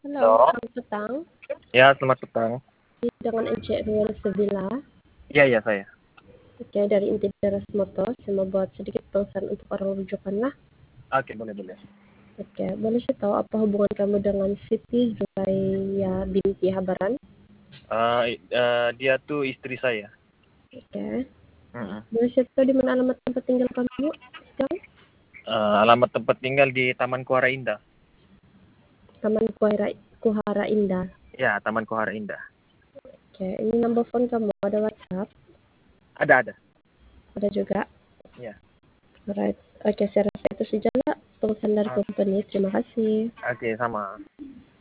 Halo, Halo. selamat petang. Ya, selamat petang. Dengan Encik Rian Sebila. Iya, saya. Oke, dari Inti Daras Motor. Saya mau buat sedikit pesan untuk orang rujukan lah. Oke, boleh. Oke, boleh saya tahu apa hubungan kamu dengan Siti Zulaiya binti Habaran? Dia tuh istri saya. Oke. Mm-mm. Boleh saya tahu di mana alamat tempat tinggal kamu sekarang? Alamat tempat tinggal di Taman Kuara Indah. Taman Kuhara Indah. Ya, Taman Kuara Indah. Oke, ini nomor phone kamu, ada WhatsApp? Ada. Ada juga? Ya. Alright. Oke, saya rasa itu saja lah pesan dari Ah, company. Terima kasih. Oke, sama.